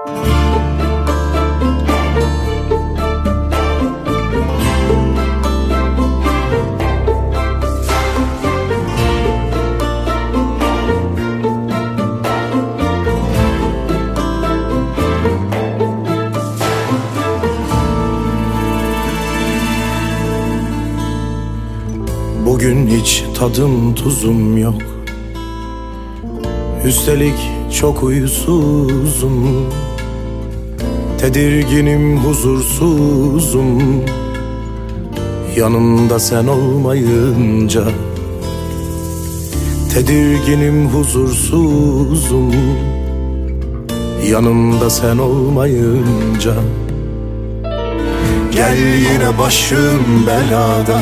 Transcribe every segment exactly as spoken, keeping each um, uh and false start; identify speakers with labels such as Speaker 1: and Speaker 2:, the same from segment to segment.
Speaker 1: Bugün hiç tadım tuzum yok. Üstelik çok uyusuzum. Tedirginim, huzursuzum. Yanımda sen olmayınca. Tedirginim, huzursuzum. Yanımda sen olmayınca. Gel yine başım belada,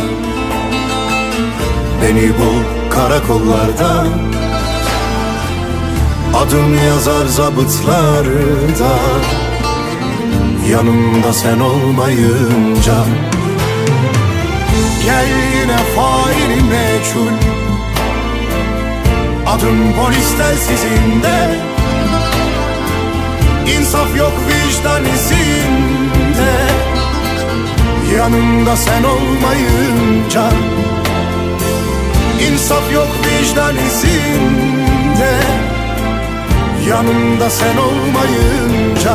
Speaker 1: beni bul karakollarda, adım yazar zabıtlarda. Yanımda sen olmayınca. Gel yine faili meçhul, adım polis telsizinde. İnsaf yok vicdan izinde. Yanımda sen olmayınca. İnsaf yok vicdan izinde. Yanımda sen olmayınca.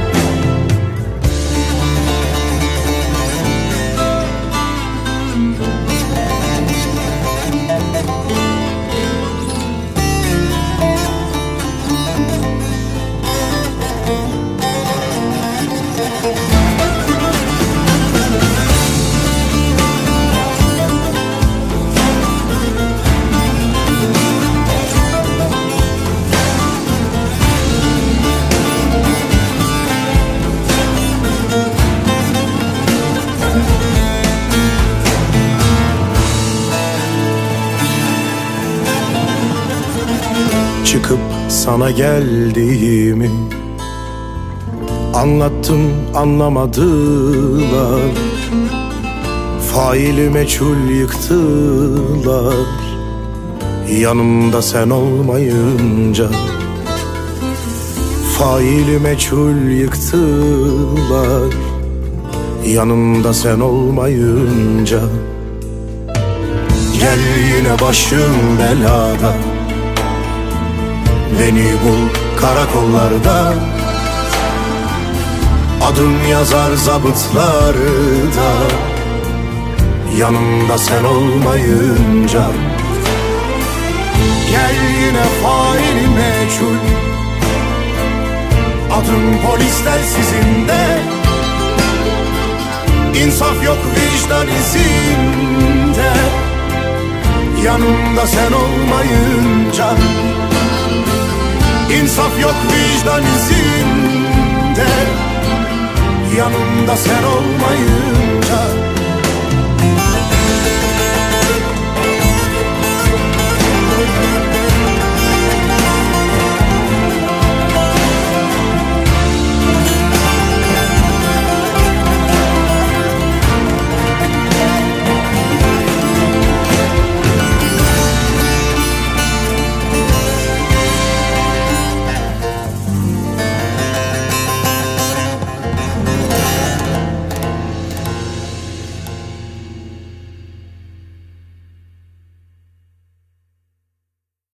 Speaker 1: Çıkıp sana geldiğimi anlattım, anlamadılar. Faili meçhul yıktılar. Yanımda sen olmayınca. Faili meçhul yıktılar. Yanımda sen olmayınca. Gel yine başım belada, beni bul karakollarda, adım yazar zabıtlarda. Yanımda sen olmayınca. Gel yine faili meçhul, adım polis telsizinde. İnsaf yok vicdan izinde. Yanımda sen olmayınca. İnsaf yok vicdan izinde. Yanımda sen olmayınca.